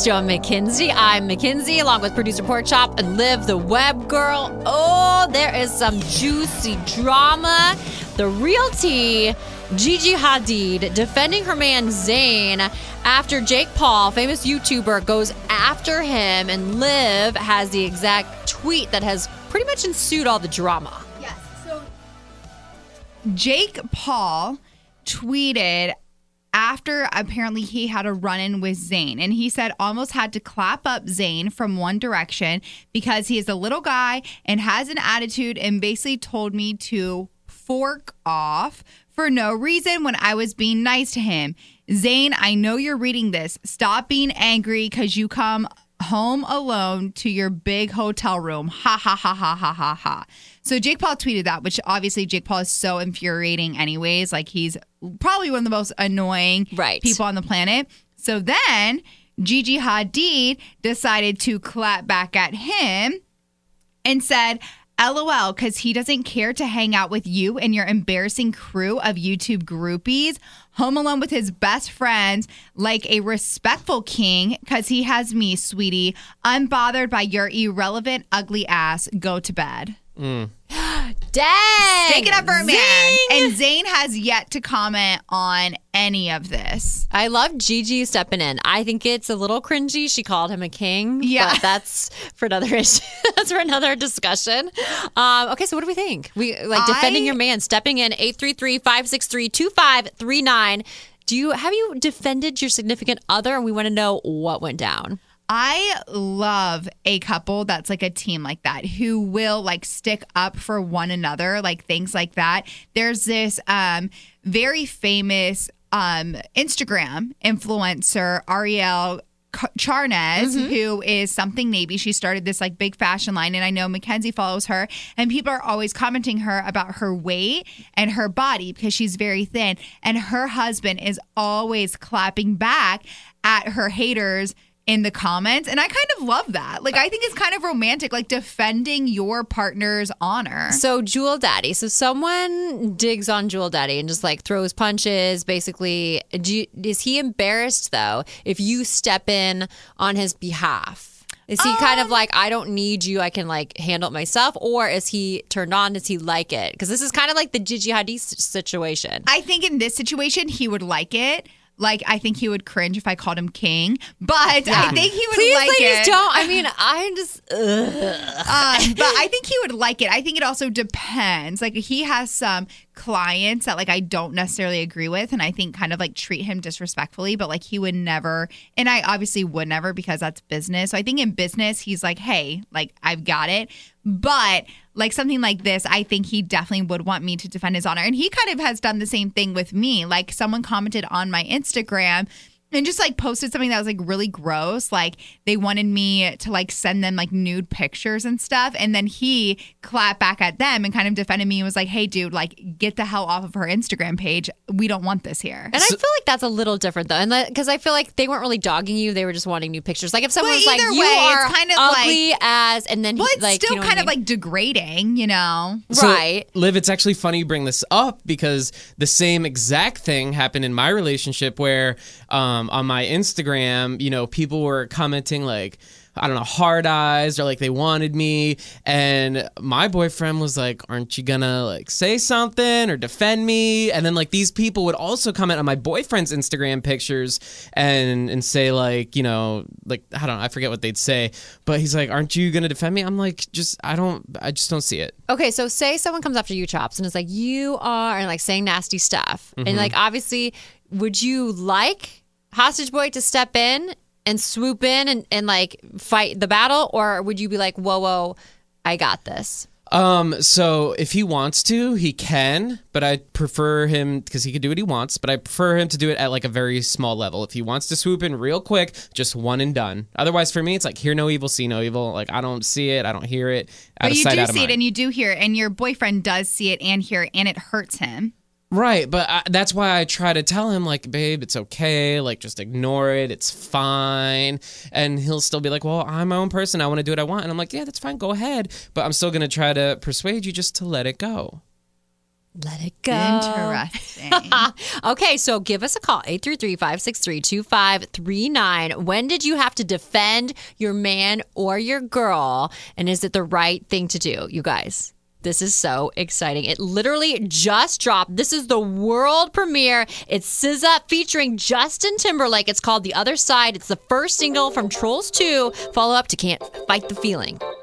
Show on Mackenzie. I'm Mackenzie, along with producer Porkchop and Liv, the web girl. Oh, there is some juicy drama. The real tea, Gigi Hadid defending her man Zayn after Jake Paul, famous YouTuber, goes after him, and Liv has the exact tweet that has pretty much ensued all the drama. Yes. So Jake Paul tweeted after apparently he had a run-in with Zayn, and he said almost had to clap up Zayn from One Direction because he is a little guy and has an attitude, and basically told me to fork off for no reason when I was being nice to him. Zayn, I know you're reading this. Stop being angry because you come home alone to your big hotel room. Ha, ha, ha, ha, ha, ha, ha. So Jake Paul tweeted that, which obviously Jake Paul is so infuriating anyways. Like, he's probably one of the most annoying people on the planet. So then Gigi Hadid decided to clap back at him and said, LOL, because he doesn't care to hang out with you and your embarrassing crew of YouTube groupies, home alone with his best friends like a respectful king, because he has me, sweetie. Unbothered by your irrelevant, ugly ass. Go to bed. Dang! Take it up for a man. And Zayn has yet to comment on any of this. I love Gigi stepping in. I think it's a little cringy. She called him a king. Yeah. But that's for another issue. That's for another discussion. Okay, so what do we think? Defending your man, stepping in, 833-563-2539. Have you defended your significant other? And we want to know what went down. I love a couple that's like a team like that, who will like stick up for one another, like things like that. There's this very famous Instagram influencer, Ariel Charnes, who is something Navy. She started this like big fashion line, and I know Mackenzie follows her, and people are always commenting her about her weight and her body because she's very thin, and her husband is always clapping back at her haters in the comments. And I kind of love that. Like, I think it's kind of romantic, like defending your partner's honor. So Jewel Daddy. So someone digs on Jewel Daddy and just like throws punches. Basically, is he embarrassed though if you step in on his behalf? Is he kind of like, I don't need you, I can like handle it myself? Or is he turned on? Does he like it? Because this is kind of like the Gigi Hadid situation. I think in this situation, he would like it. Like, I think he would cringe if I called him king, but I think he would like it. Please don't. I mean, I'm just, but I think he would like it. I think it also depends. Like, he has some clients that like I don't necessarily agree with, and I think kind of like treat him disrespectfully, but like he would never, and I obviously would never, because that's business. So I think in business, he's like, hey, like, I've got it. But like something like this, I think he definitely would want me to defend his honor. And he kind of has done the same thing with me. Like, someone commented on my Instagram and just like posted something that was like really gross. Like, they wanted me to like send them like nude pictures and stuff. And then he clapped back at them and kind of defended me and was like, hey, dude, like, get the hell off of her Instagram page. We don't want this here. And I feel like that's a little different though. And because I feel like they weren't really dogging you. They were just wanting new pictures. Like, if someone was like, you are kind of ugly like, as, and then it's like, still you know kind of like degrading, you know? So, right. Liv, it's actually funny you bring this up, because the same exact thing happened in my relationship where on my Instagram, you know, people were commenting like, I don't know, hard eyes, or like they wanted me. And my boyfriend was like, aren't you gonna like say something or defend me? And then like these people would also comment on my boyfriend's Instagram pictures and say like, you know, like, I don't know, I forget what they'd say, but he's like, aren't you gonna defend me? I'm like, I just don't see it. Okay, so say someone comes after you, Chops, and is like, you are, and like saying nasty stuff. And like, obviously, would you like Hostage Boy to step in and swoop in and like fight the battle, or would you be like, whoa, I got this? So if he wants to, he can, but I prefer him, because he can do what he wants, but I prefer him to do it at like a very small level. If he wants to swoop in real quick, just one and done. Otherwise, for me, it's like, hear no evil, see no evil. Like, I don't see it, I don't hear it. But you do see it, and you do hear it, and your boyfriend does see it and hear it, and it hurts him. Right, but that's why I try to tell him, like, babe, it's okay, like, just ignore it, it's fine, and he'll still be like, well, I'm my own person, I want to do what I want, and I'm like, yeah, that's fine, go ahead, but I'm still going to try to persuade you just to let it go. Let it go. Interesting. Okay, so give us a call, 833-563-2539. When did you have to defend your man or your girl? And is it the right thing to do, you guys? This is so exciting. It literally just dropped. This is the world premiere. It's SZA featuring Justin Timberlake. It's called The Other Side. It's the first single from Trolls 2, follow up to Can't Fight the Feeling.